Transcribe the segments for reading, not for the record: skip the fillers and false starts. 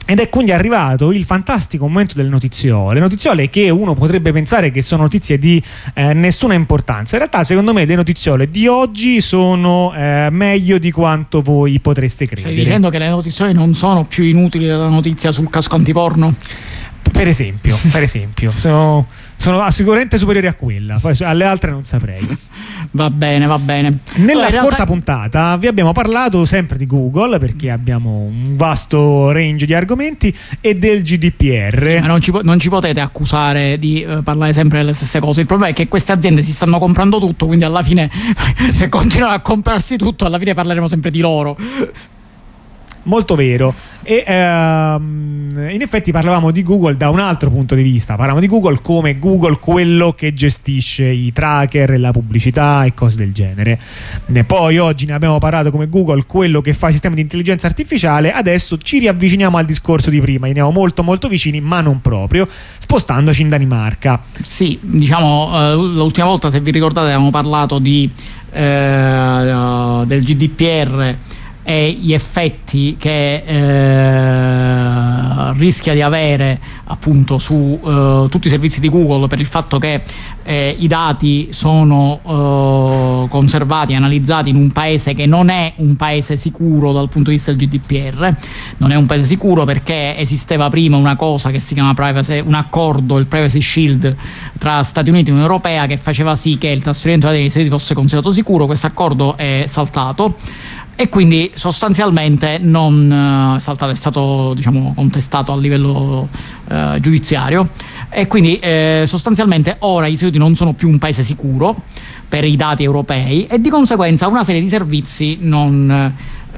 Ed è quindi arrivato il fantastico momento delle notiziole che uno potrebbe pensare che sono notizie di nessuna importanza. In realtà, secondo me, le notiziole di oggi sono meglio di quanto voi potreste credere. Stai dicendo che le notiziole non sono più inutili della notizia sul casco antiporno? Per esempio, sono sicuramente superiori a quella, poi alle altre non saprei. Va bene. Nella scorsa puntata vi abbiamo parlato sempre di Google, perché abbiamo un vasto range di argomenti, e del GDPR. Sì, ma non ci potete accusare di parlare sempre delle stesse cose. Il problema è che queste aziende si stanno comprando tutto, quindi alla fine se continuano a comprarsi tutto, alla fine parleremo sempre di loro. Molto vero. E in effetti parlavamo di Google da un altro punto di vista. Parlavamo di Google come Google, quello che gestisce i tracker, la pubblicità e cose del genere. Poi oggi ne abbiamo parlato come Google, quello che fa i sistemi di intelligenza artificiale. Adesso ci riavviciniamo al discorso di prima, andiamo molto molto vicini, ma non proprio, spostandoci in Danimarca. Sì, diciamo, l'ultima volta, se vi ricordate, avevamo parlato del GDPR e gli effetti che rischia di avere appunto su tutti i servizi di Google, per il fatto che i dati sono conservati e analizzati in un paese che non è un paese sicuro dal punto di vista del GDPR. Non è un paese sicuro perché esisteva prima una cosa che si chiama un accordo, il Privacy Shield tra Stati Uniti e Unione Europea, che faceva sì che il trasferimento dei dati fosse considerato sicuro. Questo accordo è saltato e quindi sostanzialmente è stato diciamo contestato a livello giudiziario, e quindi sostanzialmente ora gli Stati Uniti non sono più un paese sicuro per i dati europei, e di conseguenza una serie di servizi non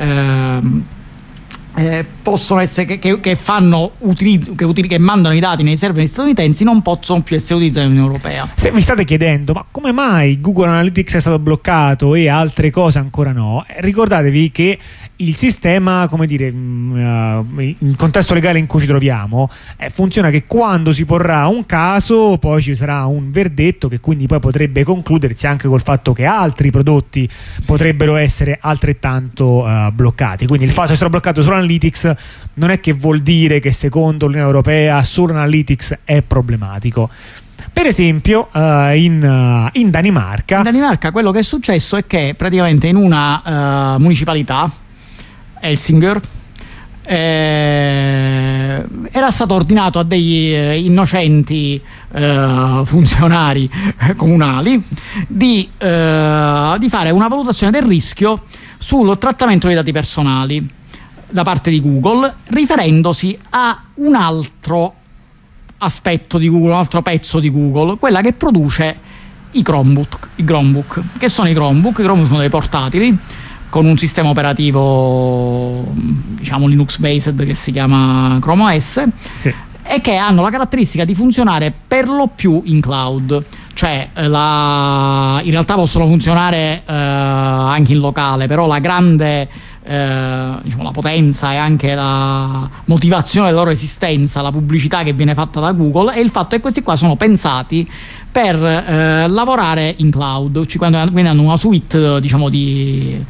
possono essere che fanno utilizzo, che mandano i dati nei server statunitensi, non possono più essere utilizzati nell'Unione Europea. Se vi state chiedendo ma come mai Google Analytics è stato bloccato e altre cose ancora no, ricordatevi che il sistema, come dire, il contesto legale in cui ci troviamo funziona che quando si porrà un caso poi ci sarà un verdetto, che quindi poi potrebbe concludersi anche col fatto che altri prodotti potrebbero essere altrettanto bloccati. Quindi il fatto che sarà bloccato solo Analytics non è che vuol dire che secondo l'Unione Europea solo Analytics è problematico. Per esempio in Danimarca quello che è successo è che praticamente in una municipalità, Helsinger, era stato ordinato a degli innocenti funzionari comunali di fare una valutazione del rischio sul trattamento dei dati personali da parte di Google, riferendosi a un altro aspetto di Google, un altro pezzo di Google, quella che produce i Chromebook. Che sono i Chromebook? I Chromebook sono dei portatili con un sistema operativo, diciamo, Linux based, che si chiama Chrome OS, sì, e che hanno la caratteristica di funzionare per lo più in cloud, cioè in realtà possono funzionare anche in locale, però la grande diciamo, la potenza e anche la motivazione della loro esistenza, la pubblicità che viene fatta da Google, è il fatto che questi qua sono pensati per lavorare in cloud, quindi hanno una suite, diciamo, di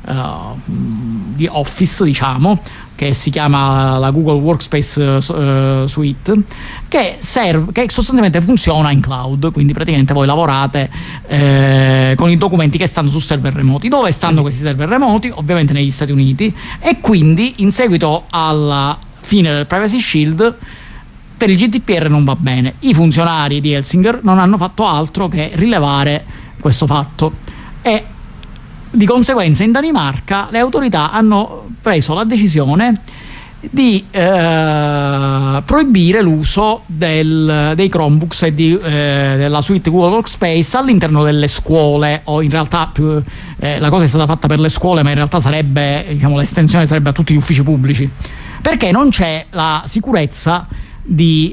Office, diciamo, che si chiama la Google Workspace Suite, che sostanzialmente funziona in cloud. Quindi praticamente voi lavorate con i documenti che stanno su server remoti. Dove stanno questi server remoti? Ovviamente negli Stati Uniti, e quindi in seguito alla fine del Privacy Shield per il GDPR non va bene. I funzionari di Helsinger non hanno fatto altro che rilevare questo fatto, e di conseguenza in Danimarca le autorità hanno preso la decisione di proibire l'uso dei Chromebooks e della suite Google Workspace all'interno delle scuole, o in realtà la cosa è stata fatta per le scuole, ma in realtà sarebbe, diciamo, l'estensione sarebbe a tutti gli uffici pubblici, perché non c'è la sicurezza di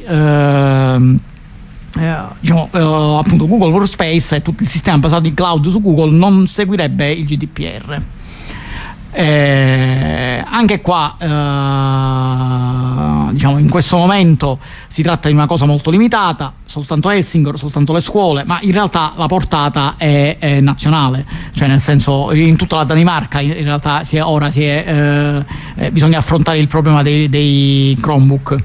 appunto Google Workspace, e tutto il sistema basato in cloud su Google non seguirebbe il GDPR. Anche qua diciamo in questo momento si tratta di una cosa molto limitata, soltanto Helsinki, soltanto le scuole, ma in realtà la portata è nazionale, cioè nel senso in tutta la Danimarca in realtà bisogna affrontare il problema dei Chromebook.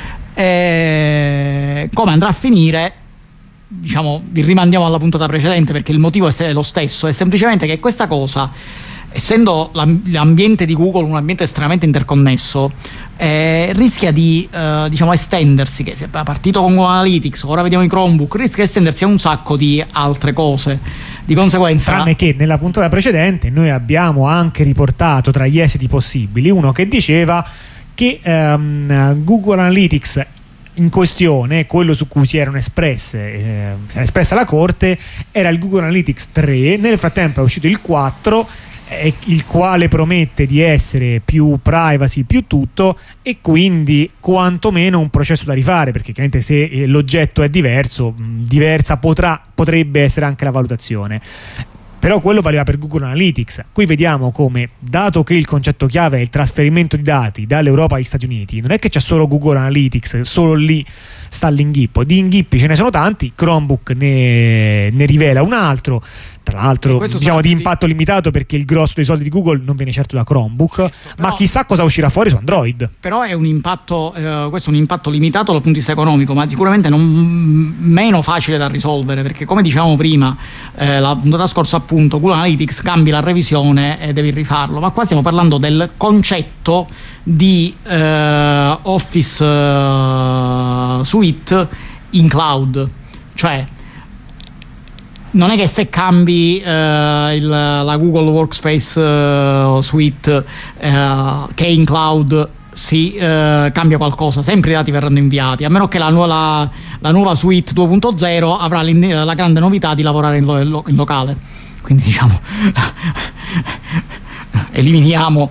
Come andrà a finire, diciamo, vi rimandiamo alla puntata precedente, perché il motivo è lo stesso, è semplicemente che questa cosa, essendo l'ambiente di Google un ambiente estremamente interconnesso, rischia di diciamo estendersi, che è partito con Google Analytics, ora vediamo i Chromebook, rischia di estendersi a un sacco di altre cose. Di conseguenza, tranne che nella puntata precedente noi abbiamo anche riportato tra gli esiti possibili uno che diceva che Google Analytics in questione, quello su cui si era espressa la Corte, era il Google Analytics 3. Nel frattempo è uscito il 4, il quale promette di essere più privacy, più tutto, e quindi quantomeno un processo da rifare, perché chiaramente se l'oggetto è diverso, diversa potrebbe essere anche la valutazione. Però quello valeva per Google Analytics. Qui vediamo come, dato che il concetto chiave è il trasferimento di dati dall'Europa agli Stati Uniti, non è che c'è solo Google Analytics, solo lì sta l'inghippo. Di inghippi ce ne sono tanti, Chromebook ne rivela un altro, tra l'altro diciamo di impatto limitato, perché il grosso dei soldi di Google non viene certo da Chromebook, certo, ma chissà cosa uscirà fuori su Android. Però è un impatto, questo è un impatto limitato dal punto di vista economico, ma sicuramente non meno facile da risolvere, perché come dicevamo prima, la puntata scorsa appunto, Google Analytics cambi la revisione e devi rifarlo, ma qua stiamo parlando del concetto di Office Suite in cloud, cioè non è che se cambi la Google Workspace Suite che è in cloud si cambia qualcosa, sempre i dati verranno inviati, a meno che la nuova Suite 2.0 avrà la grande novità di lavorare in locale, quindi diciamo eliminiamo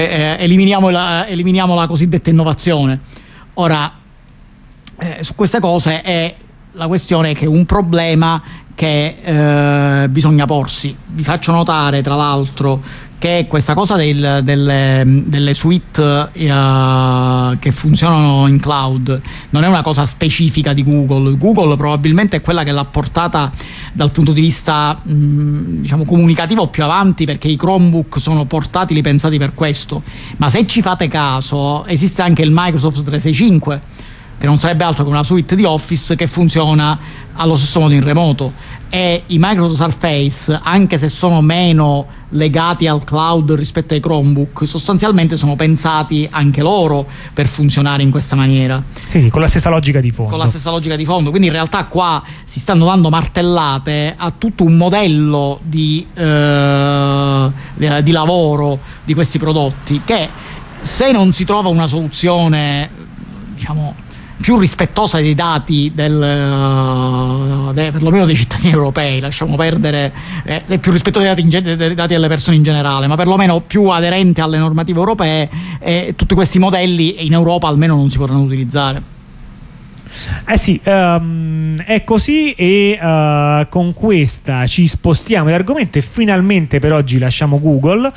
la cosiddetta innovazione. Ora su queste cose è la questione che un problema che bisogna porsi. Vi faccio notare tra l'altro che questa cosa delle suite che funzionano in cloud non è una cosa specifica di Google. Google probabilmente è quella che l'ha portata dal punto di vista diciamo comunicativo più avanti, perché i Chromebook sono portatili pensati per questo, ma se ci fate caso esiste anche il Microsoft 365, che non sarebbe altro che una suite di Office che funziona allo stesso modo in remoto, e i Microsoft Surface, anche se sono meno legati al cloud rispetto ai Chromebook, sostanzialmente sono pensati anche loro per funzionare in questa maniera. Sì, con la stessa logica di fondo. Con la stessa logica di fondo, quindi in realtà qua si stanno dando martellate a tutto un modello di lavoro di questi prodotti, che se non si trova una soluzione, diciamo, più rispettosa dei dati perlomeno dei cittadini europei, lasciamo perdere più rispettosa dei dati delle persone in generale, ma perlomeno più aderente alle normative europee, tutti questi modelli in Europa almeno non si potranno utilizzare. Sì, è così, e con questa ci spostiamo dall'argomento e finalmente per oggi lasciamo Google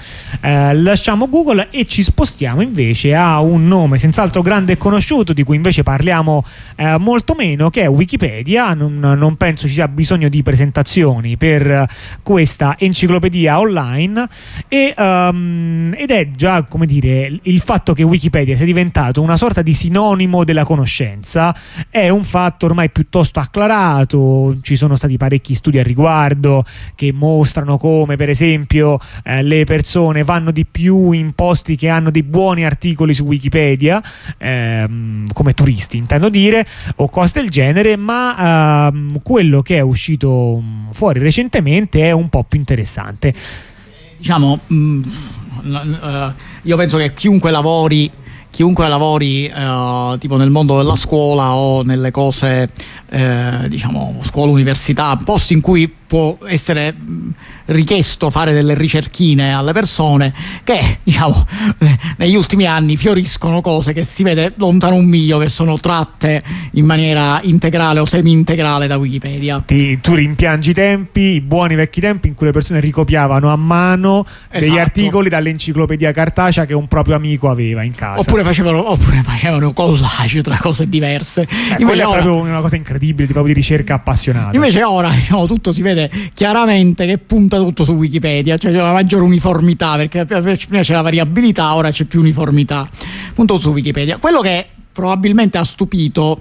e ci spostiamo invece a un nome senz'altro grande e conosciuto, di cui invece parliamo molto meno, che è Wikipedia. Non penso ci sia bisogno di presentazioni per questa enciclopedia online, ed è già, come dire, il fatto che Wikipedia sia diventato una sorta di sinonimo della conoscenza è un fatto ormai piuttosto acclarato. Ci sono stati parecchi studi al riguardo che mostrano come, per esempio, le persone vanno di più in posti che hanno dei buoni articoli su Wikipedia, come turisti intendo dire, o cose del genere, ma quello che è uscito fuori recentemente è un po' più interessante. Diciamo, io penso che chiunque lavori tipo nel mondo della scuola o nelle cose diciamo scuola, università, posti in cui può essere richiesto fare delle ricerchine alle persone che, diciamo, negli ultimi anni fioriscono cose che si vede lontano un miglio che sono tratte in maniera integrale o semi-integrale da Wikipedia. Tu rimpiangi i buoni vecchi tempi in cui le persone ricopiavano a mano degli articoli dall'enciclopedia cartacea che un proprio amico aveva in casa. Oppure facevano collage tra cose diverse. Quella è proprio una cosa incredibile, proprio di ricerca appassionata. Invece ora, diciamo, tutto si vede chiaramente che punta tutto su Wikipedia, cioè c'è una maggiore uniformità, perché prima c'era variabilità, ora c'è più uniformità. Punto su Wikipedia. Quello che probabilmente ha stupito,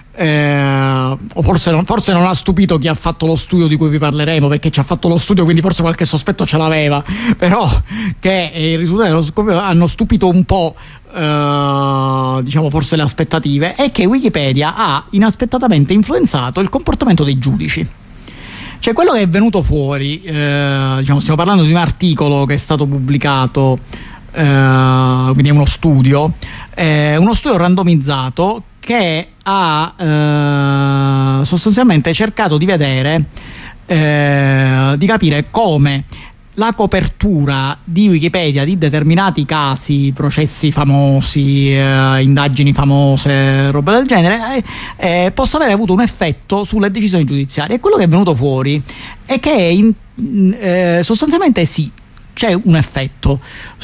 o forse non ha stupito chi ha fatto lo studio di cui vi parleremo, perché ci ha fatto lo studio, quindi forse qualche sospetto ce l'aveva, però che i risultati hanno stupito un po', diciamo, forse le aspettative, è che Wikipedia ha inaspettatamente influenzato il comportamento dei giudici. Cioè, quello che è venuto fuori, diciamo, stiamo parlando di un articolo che è stato pubblicato, quindi è uno studio randomizzato che ha sostanzialmente cercato di vedere, di capire come la copertura di Wikipedia di determinati casi, processi famosi, indagini famose, roba del genere, possa avere avuto un effetto sulle decisioni giudiziarie. E quello che è venuto fuori è che sostanzialmente sì, c'è un effetto.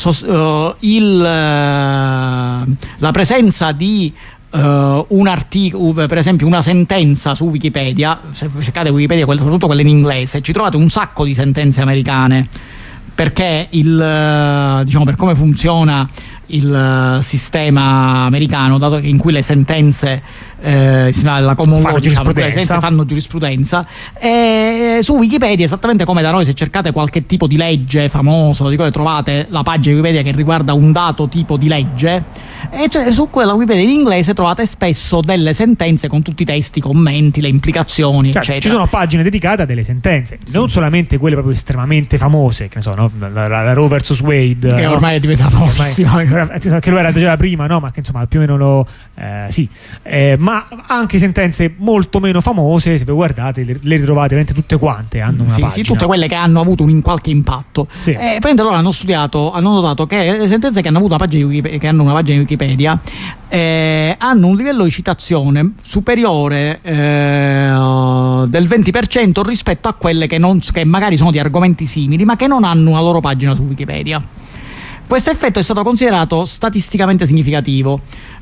La presenza di un articolo, per esempio una sentenza su Wikipedia, se cercate Wikipedia, soprattutto quelle in inglese, ci trovate un sacco di sentenze americane, perché diciamo, per come funziona il sistema americano, dato che in cui le sentenze la common law, diciamo, le sentenze fanno giurisprudenza, su Wikipedia, esattamente come da noi, se cercate qualche tipo di legge famoso, trovate la pagina di Wikipedia che riguarda un dato tipo di legge, e cioè, su quella Wikipedia in inglese trovate spesso delle sentenze con tutti i testi, commenti, le implicazioni, eccetera. Ci sono pagine dedicate a delle sentenze, sì, non solamente quelle proprio estremamente famose, che ne so, no? la Roe vs Wade, che ormai è diventata famosissima, che lo era già prima, no? Ma che insomma più o meno ma anche sentenze molto meno famose, se vi guardate le ritrovate veramente tutte quante, hanno una pagina. Sì, tutte quelle che hanno avuto un qualche impatto. Sì. Poi loro hanno notato che le sentenze che hanno avuto una pagina di Wikipedia hanno un livello di citazione superiore del 20% rispetto a quelle che magari sono di argomenti simili, ma che non hanno una loro pagina su Wikipedia. Questo effetto è stato considerato statisticamente significativo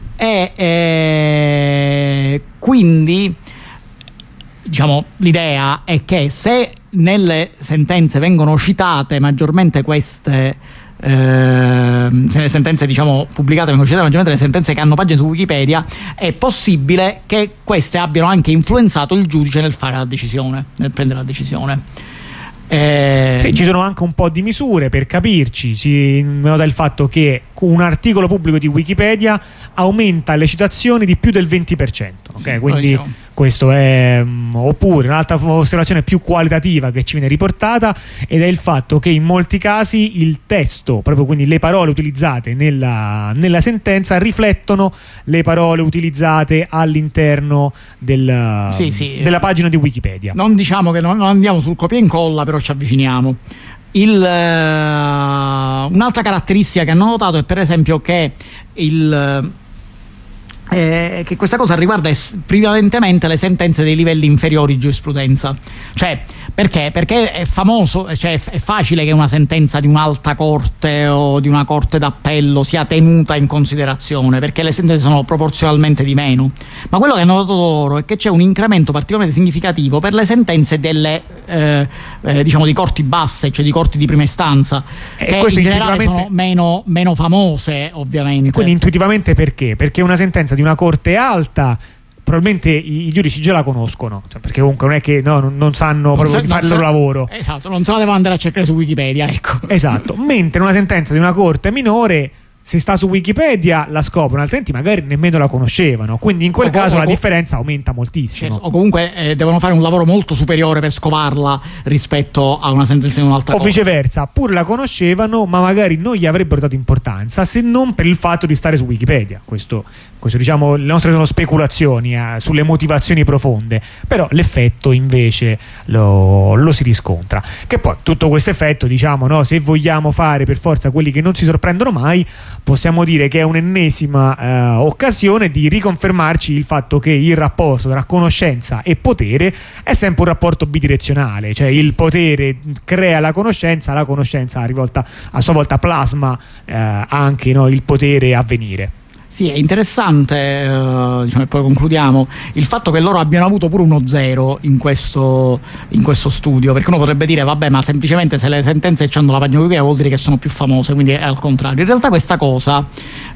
e quindi, diciamo, l'idea è che se nelle sentenze vengono citate maggiormente queste, se le sentenze, diciamo, pubblicate vengono citate maggiormente le sentenze che hanno pagine su Wikipedia, è possibile che queste abbiano anche influenzato il giudice nel prendere la decisione. Sì, ci sono anche un po' di misure per capirci. Si nota il fatto che un articolo pubblico di Wikipedia aumenta le citazioni di più del 20%, okay? Sì, quindi diciamo, questo è oppure un'altra osservazione più qualitativa che ci viene riportata, ed è il fatto che in molti casi il testo, proprio quindi le parole utilizzate nella sentenza, riflettono le parole utilizzate all'interno della pagina di Wikipedia. Non diciamo che non andiamo sul copia e incolla, però ci avviciniamo. Un'altra caratteristica che hanno notato è, per esempio, che che questa cosa riguarda prevalentemente le sentenze dei livelli inferiori di giurisprudenza. Cioè, perché? Perché è famoso, cioè è facile che una sentenza di un'alta corte o di una corte d'appello sia tenuta in considerazione, perché le sentenze sono proporzionalmente di meno. Ma quello che hanno notato loro è che c'è un incremento particolarmente significativo per le sentenze delle diciamo di corti basse, cioè di corti di prima istanza, che in generale sono meno famose, ovviamente. Quindi intuitivamente perché? Perché una sentenza di una corte alta probabilmente i giudici già la conoscono, cioè, perché comunque non è che non sanno proprio di fare il loro lavoro. Esatto, non se la devono andare a cercare su Wikipedia, ecco. Esatto, mentre una sentenza di una corte minore se sta su Wikipedia la scoprono, altrimenti magari nemmeno la conoscevano, quindi in quel caso la differenza aumenta moltissimo. Certo, o comunque devono fare un lavoro molto superiore per scovarla rispetto a una sentenza di un'altra cosa. O viceversa, pur la conoscevano ma magari non gli avrebbero dato importanza se non per il fatto di stare su Wikipedia. Questo diciamo, le nostre sono speculazioni sulle motivazioni profonde, però l'effetto invece lo si riscontra. Che poi tutto questo effetto, diciamo, no, se vogliamo fare per forza quelli che non si sorprendono mai, possiamo dire che è un'ennesima occasione di riconfermarci il fatto che il rapporto tra conoscenza e potere è sempre un rapporto bidirezionale, cioè il potere crea la conoscenza rivolta a sua volta plasma anche, no, il potere a venire. Sì, è interessante, diciamo, e poi concludiamo, il fatto che loro abbiano avuto pure uno 0 in questo studio, perché uno potrebbe dire vabbè, ma semplicemente se le sentenze hanno la pagina Wikipedia vuol dire che sono più famose, quindi è al contrario. In realtà questa cosa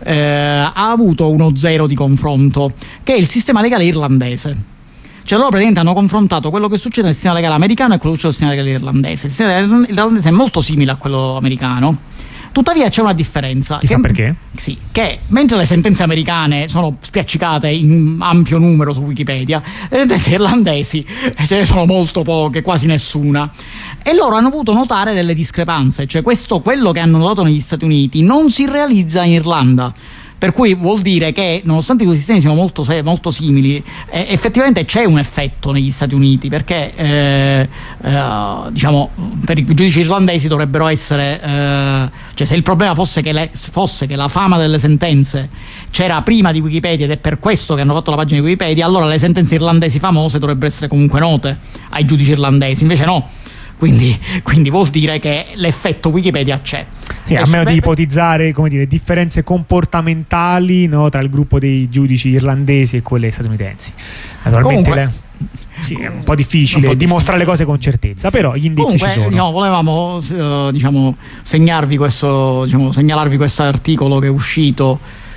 ha avuto uno 0 di confronto, che è il sistema legale irlandese. Cioè loro praticamente hanno confrontato quello che succede nel sistema legale americano e quello che succede nel sistema legale irlandese. Il sistema irlandese è molto simile a quello americano. Tuttavia c'è una differenza. Chissà perché? Sì, che mentre le sentenze americane sono spiaccicate in ampio numero su Wikipedia, le sentenze irlandesi ce ne sono molto poche, quasi nessuna. E loro hanno potuto notare delle discrepanze, cioè quello che hanno notato negli Stati Uniti non si realizza in Irlanda. Per cui vuol dire che, nonostante i due sistemi siano molto simili, effettivamente c'è un effetto negli Stati Uniti, perché diciamo, per i giudici irlandesi dovrebbero essere, cioè se il problema fosse che la fama delle sentenze c'era prima di Wikipedia ed è per questo che hanno fatto la pagina di Wikipedia, allora le sentenze irlandesi famose dovrebbero essere comunque note ai giudici irlandesi, invece no. Quindi vuol dire che l'effetto Wikipedia c'è. Sì, a meno di ipotizzare, come dire, differenze comportamentali, no, tra il gruppo dei giudici irlandesi e quelle statunitensi. Naturalmente sì, è un po' difficile dimostrare le cose con certezza, però gli indizi ci sono. Diciamo, volevamo segnalarvi questo articolo che è uscito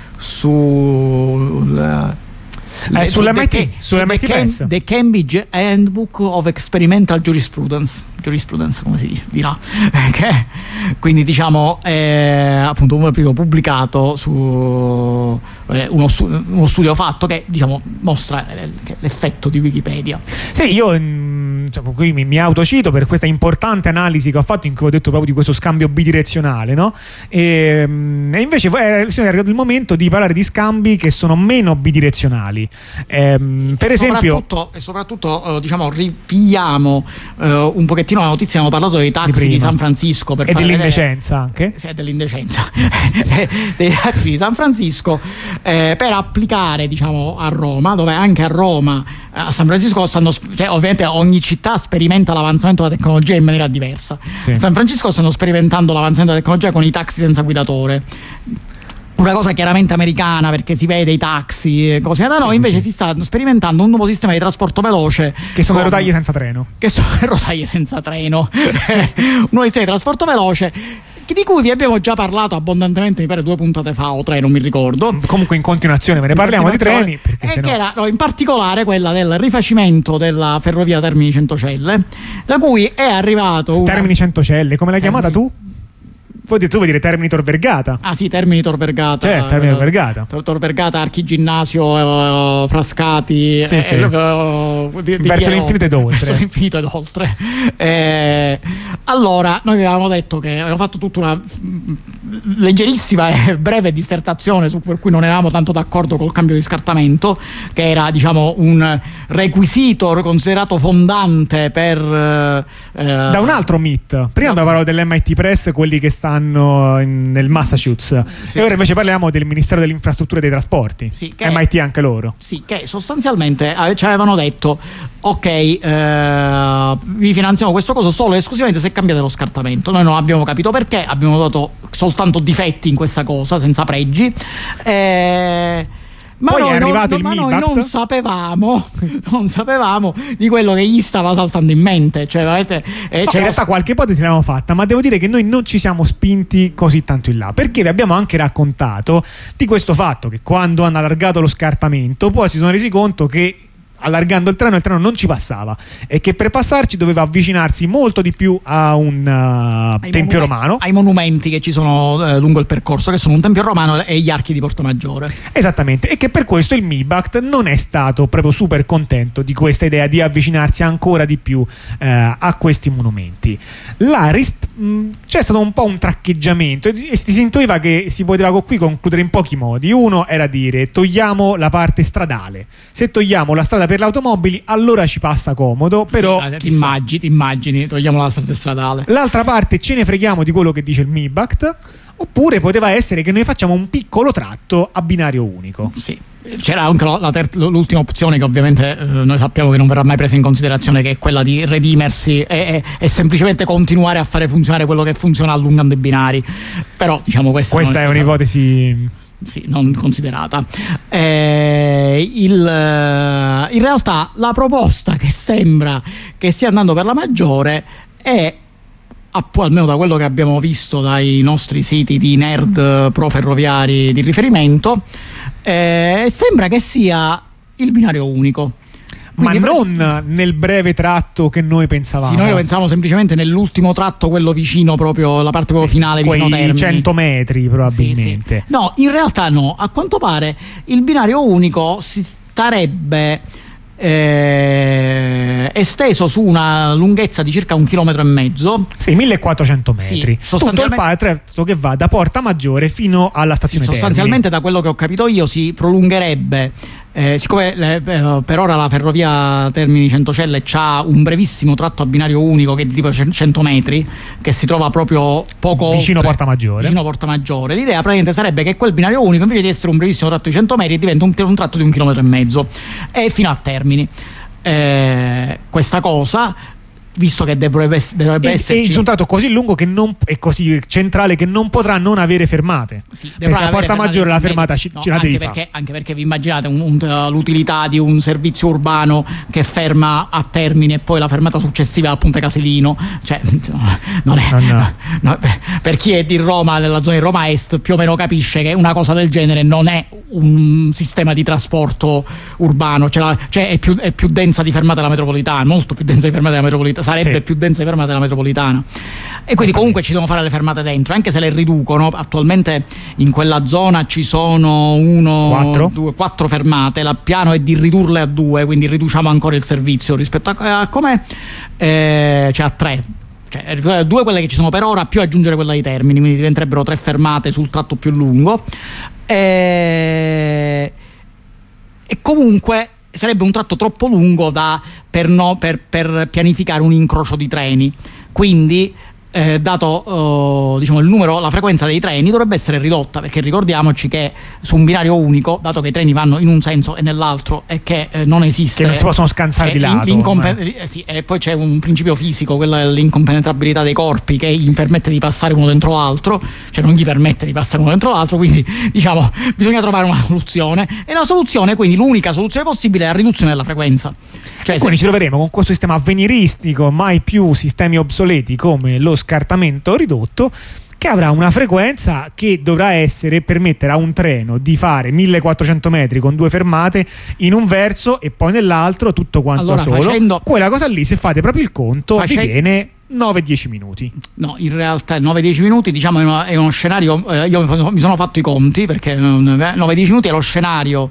sull'MIT Press, The Cambridge Handbook of Experimental Jurisprudence, come si dirà, quindi diciamo appunto un articolo pubblicato su uno studio fatto che, diciamo, mostra l'effetto di Wikipedia. Sì, io qui mi autocito per questa importante analisi che ho fatto, in cui ho detto proprio di questo scambio bidirezionale, no? E invece è arrivato il momento di parlare di scambi che sono meno bidirezionali. Per esempio, soprattutto diciamo, ripigliamo un pochettino la notizia. Abbiamo parlato dei taxi di San Francisco e dell'indecenza anche. Sì, dell'indecenza dei taxi di San Francisco, per applicare, diciamo, a Roma, dove anche a Roma, a San Francisco cioè, ovviamente ogni città sperimenta l'avanzamento della tecnologia in maniera diversa. Sì. San Francisco stanno sperimentando l'avanzamento della tecnologia con i taxi senza guidatore. Una cosa chiaramente americana, perché si vede i taxi, cose da noi. Invece si sta sperimentando un nuovo sistema di trasporto veloce, che sono le rotaie senza treno. Un nuovo sistema di trasporto veloce, di cui vi abbiamo già parlato abbondantemente, mi pare 2 puntate fa o 3, non mi ricordo. Comunque in continuazione ve ne parliamo di treni, perché che era in particolare quella del rifacimento della ferrovia Termini Centocelle, da cui è arrivato Termini Centocelle, come l'hai chiamata tu? Tu vuoi dire Termini Tor Vergata? Ah sì, Termini Tor Vergata. Cioè, Termini Tor Vergata. Tor Vergata, Archiginnasio, Frascati. Sì, sì. Verso l'infinito ed oltre. Verso l'infinito ed oltre. Allora, noi avevamo detto che avevamo fatto tutta una leggerissima e breve dissertazione per cui non eravamo tanto d'accordo col cambio di scartamento, che era, diciamo, un requisito considerato fondante per da un altro MIT. Prima abbiamo parlato dell'MIT Press, quelli che stanno nel Massachusetts, sì. E ora invece parliamo del Ministero delle Infrastrutture e dei Trasporti, sì, che MIT anche loro. Sì, che sostanzialmente ci avevano detto ok, vi finanziamo questo coso solo e esclusivamente se cambiate lo scartamento. Noi non abbiamo capito perché, abbiamo notato soltanto difetti in questa cosa, senza pregi. Ma poi noi non sapevamo di quello che gli stava saltando in mente. Cioè, in realtà qualche ipotesi l'abbiamo fatta, ma devo dire che noi non ci siamo spinti così tanto in là, perché vi abbiamo anche raccontato di questo fatto che quando hanno allargato lo scartamento poi si sono resi conto che allargando il treno non ci passava, e che per passarci doveva avvicinarsi molto di più a un tempio romano, ai monumenti che ci sono lungo il percorso, che sono un tempio romano e gli archi di Porta Maggiore. Esattamente, e che per questo il MIBACT non è stato proprio super contento di questa idea di avvicinarsi ancora di più a questi monumenti. C'è stato un po' un traccheggiamento e si intuiva che si poteva qui concludere in pochi modi. Uno era dire: togliamo la parte stradale, se togliamo la strada per le automobili allora ci passa comodo, però ti immagini, togliamo la strada stradale. L'altra parte ce ne freghiamo di quello che dice il MIBACT. Oppure poteva essere che noi facciamo un piccolo tratto a binario unico. Sì. C'era anche l'ultima opzione, che ovviamente noi sappiamo che non verrà mai presa in considerazione, che è quella di redimersi e semplicemente continuare a fare funzionare quello che funziona allungando i binari. Però diciamo questa è un'ipotesi non considerata. In realtà la proposta che sembra che stia andando per la maggiore è, almeno da quello che abbiamo visto dai nostri siti di nerd pro ferroviari di riferimento, sembra che sia il binario unico. Quindi non nel breve tratto che noi pensavamo. Sì, noi lo pensavamo semplicemente nell'ultimo tratto, quello vicino proprio, la parte proprio finale, vicino Termini. 100 metri probabilmente. Sì. No, in realtà no. A quanto pare il binario unico si starebbe esteso su una lunghezza di circa 1,5 km. Sì, 1400 metri. Sì, tutto il tratto che va da Porta Maggiore fino alla stazione Termini. Sostanzialmente, da quello che ho capito io, si prolungherebbe. Siccome per ora la ferrovia Termini Centocelle c'ha un brevissimo tratto a binario unico che è di tipo 100 metri, che si trova proprio poco vicino oltre, Porta Maggiore. L'idea praticamente sarebbe che quel binario unico, invece di essere un brevissimo tratto di 100 metri, diventa un tratto di 1,5 km e fino a Termini. Questa cosa, visto che dovrebbe esserci un tratto così lungo e così centrale che non potrà non avere fermate. Sì, perché a Porta Maggiore la fermata ce la devi fare. Anche perché vi immaginate l'utilità di un servizio urbano che ferma a Termini e poi la fermata successiva a Ponte Casilino, cioè non è, no, per chi è di Roma, nella zona di Roma Est, più o meno capisce che una cosa del genere non è un sistema di trasporto urbano, cioè è più densa di fermata della metropolitana, molto più densa di fermata della metropolitana, sarebbe più densa di fermate della metropolitana, e quindi comunque ci devono fare le fermate dentro, anche se le riducono. Attualmente in quella zona ci sono 4 fermate, il piano è di ridurle a 2, quindi riduciamo ancora il servizio rispetto a come cioè a 3, cioè 2 quelle che ci sono per ora, più aggiungere quella di Termini, quindi diventerebbero 3 fermate sul tratto più lungo, e comunque sarebbe un tratto troppo lungo per pianificare un incrocio di treni. Quindi dato diciamo il numero, la frequenza dei treni dovrebbe essere ridotta, perché ricordiamoci che su un binario unico, dato che i treni vanno in un senso e nell'altro, e che non esiste, che non si possono scansare di lato, e poi c'è un principio fisico, quello dell'incompenetrabilità dei corpi, che gli permette di passare uno dentro l'altro, cioè non gli permette di passare uno dentro l'altro, quindi diciamo bisogna trovare una soluzione, e la soluzione, quindi l'unica soluzione possibile, è la riduzione della frequenza. Quindi ci troveremo con questo sistema avveniristico, mai più sistemi obsoleti come lo scartamento ridotto, che avrà una frequenza che dovrà permettere a un treno di fare 1400 metri con 2 fermate in un verso e poi nell'altro, tutto quanto solo. Quella cosa lì, se fate proprio il conto, vi viene 9-10 minuti. No, in realtà 9-10 minuti, diciamo, è uno scenario, io mi sono fatto i conti, perché 9-10 minuti è lo scenario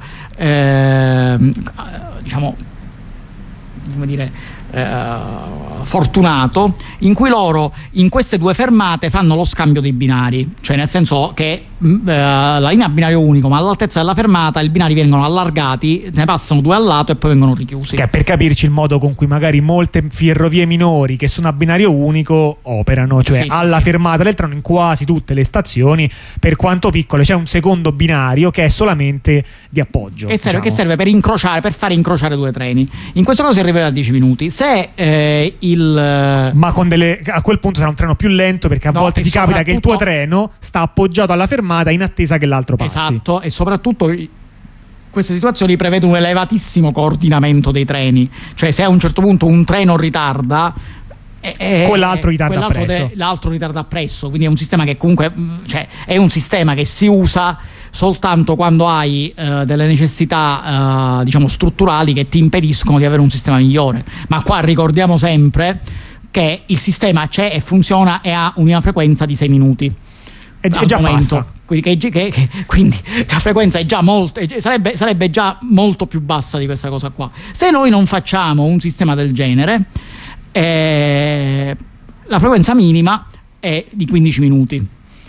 diciamo, come dire, fortunato, in cui loro in queste 2 fermate fanno lo scambio dei binari, cioè nel senso che la linea a binario unico, ma all'altezza della fermata i binari vengono allargati, ne passano 2 al lato e poi vengono richiusi. Che per capirci il modo con cui magari molte ferrovie minori che sono a binario unico operano, cioè alla fermata del treno in quasi tutte le stazioni, per quanto piccole, c'è un secondo binario che è solamente di appoggio, che serve per incrociare, per fare incrociare 2 treni. In questo caso si arriverà a 10 minuti. Se ma con a quel punto sarà un treno più lento, perché a volte ti capita che il tuo treno sta appoggiato alla fermata in attesa che l'altro passi. Esatto, e soprattutto queste situazioni prevedono un elevatissimo coordinamento dei treni, cioè se a un certo punto un treno ritarda, quell'altro ritarda appresso. L'altro ritarda appresso, quindi è un sistema che comunque, cioè, è un sistema che si usa soltanto quando hai delle necessità diciamo strutturali che ti impediscono di avere un sistema migliore. Ma qua ricordiamo sempre che il sistema c'è e funziona e ha una frequenza di 6 minuti. È già bassa. Quindi la frequenza è già molto, sarebbe già molto più bassa di questa cosa qua. Se noi non facciamo un sistema del genere, la frequenza minima è di 15 minuti.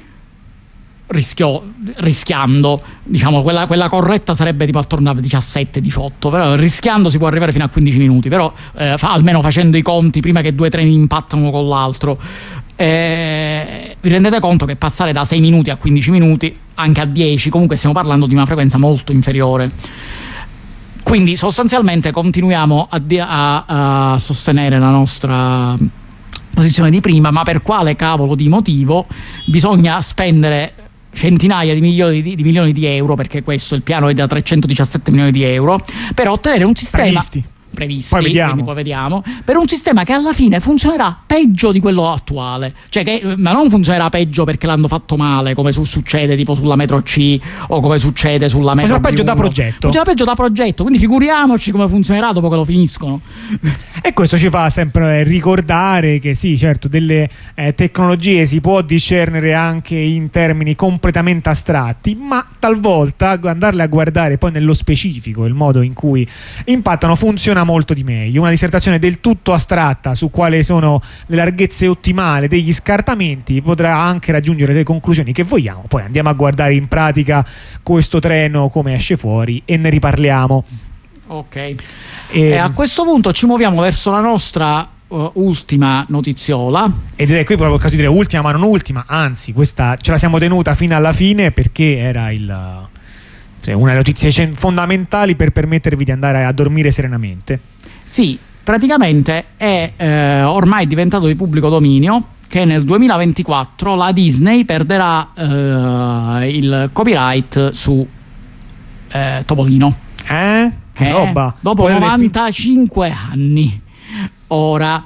Rischiando, diciamo, quella corretta sarebbe tipo attorno a 17-18, però rischiando si può arrivare fino a 15 minuti, però almeno facendo i conti prima che 2 treni impattano con l'altro. Vi rendete conto che passare da 6 minuti a 15 minuti, anche a 10, comunque stiamo parlando di una frequenza molto inferiore. Quindi sostanzialmente continuiamo a sostenere la nostra posizione di prima, ma per quale cavolo di motivo bisogna spendere centinaia di milioni di euro, perché questo il piano è da 317 milioni di euro, per ottenere un sistema previsti, poi vediamo, per un sistema che alla fine funzionerà peggio di quello attuale, cioè ma non funzionerà peggio perché l'hanno fatto male, come succede tipo sulla metro C o come succede sulla metro B1. Funziona peggio da progetto. Funziona peggio da progetto, quindi figuriamoci come funzionerà dopo che lo finiscono. E questo ci fa sempre ricordare che sì, certo, delle tecnologie si può discernere anche in termini completamente astratti, ma talvolta andarle a guardare poi nello specifico, il modo in cui impattano, funziona molto di meglio. Una dissertazione del tutto astratta su quali sono le larghezze ottimali degli scartamenti potrà anche raggiungere le conclusioni che vogliamo. Poi andiamo a guardare in pratica questo treno come esce fuori e ne riparliamo. Ok. E a questo punto ci muoviamo verso la nostra ultima notiziola. E direi qui proprio il caso di dire ultima, ma non ultima, anzi questa ce la siamo tenuta fino alla fine perché era una delle notizie fondamentali per permettervi di andare a dormire serenamente. Sì, praticamente è ormai diventato di pubblico dominio che nel 2024 la Disney perderà il copyright su Topolino. Che roba! Dopo 95 anni. Ora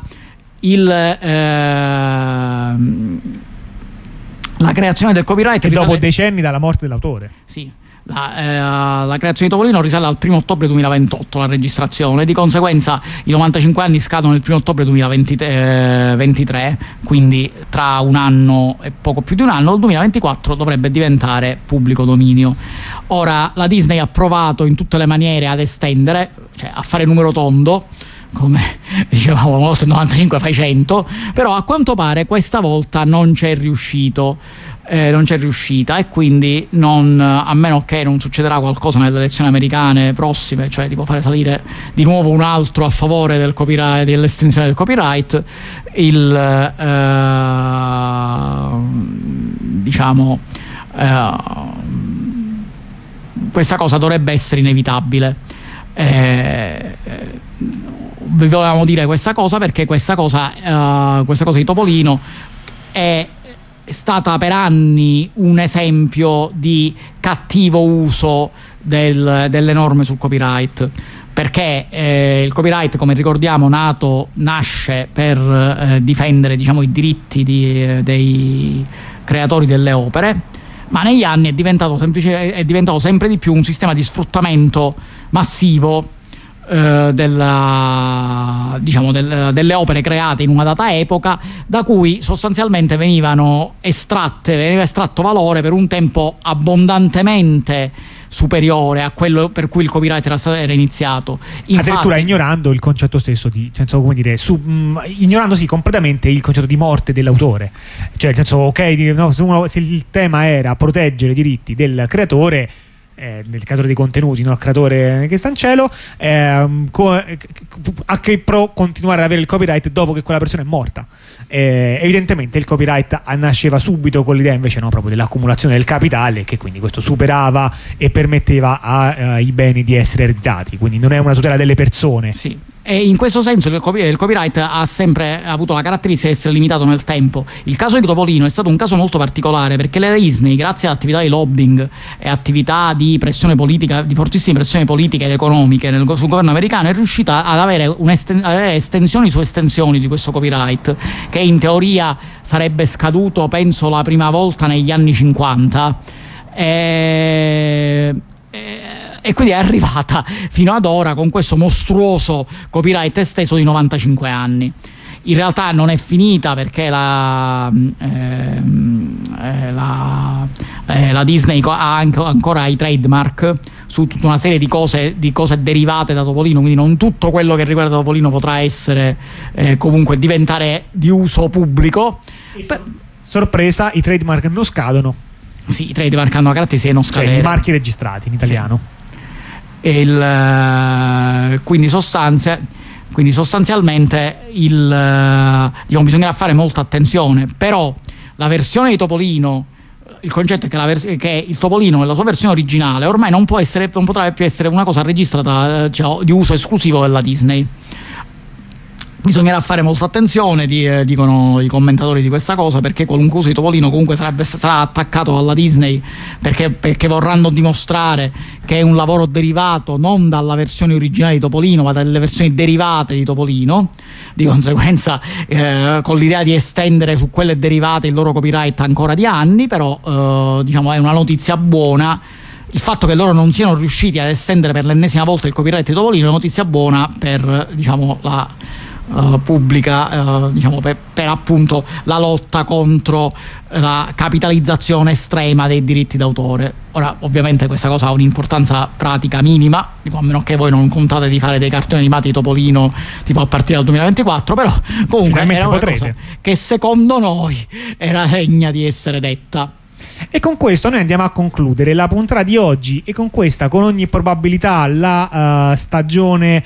la creazione del copyright e dopo decenni dalla morte dell'autore. Sì. La creazione di Topolino risale al 1 ottobre 2028, la registrazione, di conseguenza i 95 anni scadono il 1 ottobre 2023, quindi tra un anno e poco più di un anno, il 2024 dovrebbe diventare pubblico dominio. Ora la Disney ha provato in tutte le maniere ad estendere, cioè a fare numero tondo, come dicevamo, 95 fai 100, però a quanto pare questa volta non c'è riuscita e quindi a meno che non succederà qualcosa nelle elezioni americane prossime, cioè tipo fare salire di nuovo un altro a favore del copyright, dell'estensione del copyright, questa cosa dovrebbe essere inevitabile. Vi volevamo dire questa cosa perché questa cosa di Topolino è stata per anni un esempio di cattivo uso delle norme sul copyright, perché il copyright, come ricordiamo, nasce per difendere, diciamo, i diritti dei creatori delle opere, ma negli anni è diventato sempre di più un sistema di sfruttamento massivo delle opere create in una data epoca, da cui sostanzialmente veniva estratto valore per un tempo abbondantemente superiore a quello per cui il copyright era iniziato. Infatti, addirittura ignorando il concetto stesso ignorando completamente il concetto di morte dell'autore, cioè nel senso, se il tema era proteggere i diritti del creatore, nel creatore dei contenuti, non il creatore che sta in cielo, a che pro continuare ad avere il copyright dopo che quella persona è morta. Evidentemente il copyright nasceva subito con l'idea invece proprio dell'accumulazione del capitale, che quindi questo superava e permetteva ai beni di essere ereditati, quindi non è una tutela delle persone. Sì. E in questo senso il copyright ha sempre avuto la caratteristica di essere limitato nel tempo. Il caso di Topolino è stato un caso molto particolare perché la Disney, grazie all'attività di lobbying e attività di pressione politica, di fortissime pressioni politiche ed economiche sul governo americano, è riuscita ad avere estensioni su estensioni di questo copyright, che in teoria sarebbe scaduto, penso, la prima volta negli anni 50. E quindi è arrivata fino ad ora con questo mostruoso copyright esteso di 95 anni. In realtà non è finita, perché la Disney ha ancora i trademark su tutta una serie di cose derivate da Topolino, quindi non tutto quello che riguarda Topolino potrà essere comunque diventare di uso pubblico. Sorpresa, i trademark non scadono. Sì, i trademark hanno la caratteristica di non scadere. Cioè, i marchi registrati in italiano. Sì. Quindi sostanzialmente diciamo, bisognerà fare molta attenzione. Però la versione di Topolino, il concetto è che il Topolino nella sua versione originale ormai non potrà più essere una cosa registrata, cioè, di uso esclusivo della Disney. Bisognerà fare molta attenzione, dicono i commentatori di questa cosa, perché qualunque uso di Topolino comunque sarà attaccato alla Disney, perché vorranno dimostrare che è un lavoro derivato non dalla versione originale di Topolino, ma dalle versioni derivate di Topolino. Di conseguenza, con l'idea di estendere su quelle derivate il loro copyright ancora di anni. Però diciamo, è una notizia buona. Il fatto che loro non siano riusciti ad estendere per l'ennesima volta il copyright di Topolino è una notizia buona per, diciamo, la pubblica, diciamo, per appunto la lotta contro la capitalizzazione estrema dei diritti d'autore. Ora, ovviamente questa cosa ha un'importanza pratica minima, a meno che voi non contate di fare dei cartoni animati di Topolino tipo a partire dal 2024, però comunque era una cosa che secondo noi era degna di essere detta. E con questo noi andiamo a concludere la puntata di oggi, e con questa, con ogni probabilità, la stagione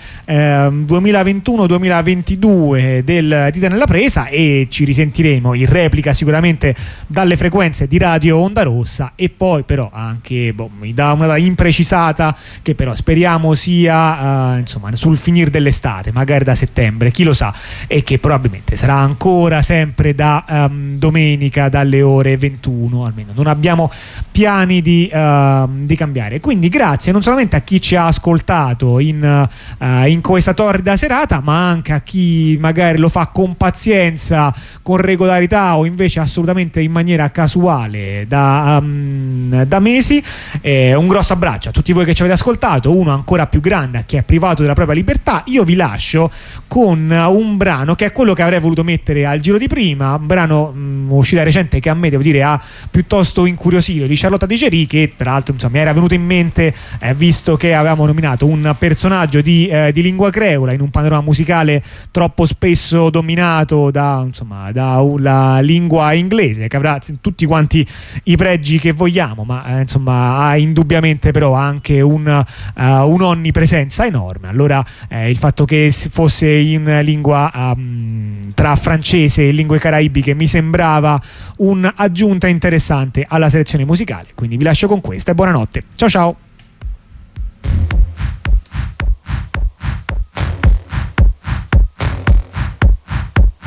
2021-2022 del Dita nella Presa, e ci risentiremo in replica sicuramente dalle frequenze di Radio Onda Rossa, e poi però anche da una data imprecisata che però speriamo sia insomma sul finire dell'estate, magari da settembre, chi lo sa, e che probabilmente sarà ancora sempre da domenica dalle ore 21, almeno non abbiamo piani di cambiare. Quindi grazie non solamente a chi ci ha ascoltato in questa torrida serata, ma anche a chi magari lo fa con pazienza, con regolarità, o invece assolutamente in maniera casuale da mesi. Un grosso abbraccio a tutti voi che ci avete ascoltato, uno ancora più grande a chi è privato della propria libertà. Io vi lascio con un brano che è quello che avrei voluto mettere al giro di prima, un brano uscito recente che a me, devo dire, ha piuttosto incuriosito, di Charlotta Di Ceri, che tra l'altro insomma mi era venuto in mente visto che avevamo nominato un personaggio di lingua creola in un panorama musicale troppo spesso dominato da la lingua inglese, che avrà tutti quanti i pregi che vogliamo, ma insomma ha indubbiamente però anche un'onnipresenza enorme. Allora il fatto che fosse in lingua tra francese e lingue caraibiche mi sembrava un'aggiunta interessante alla selezione musicale, quindi vi lascio con questa e buonanotte. Ciao ciao.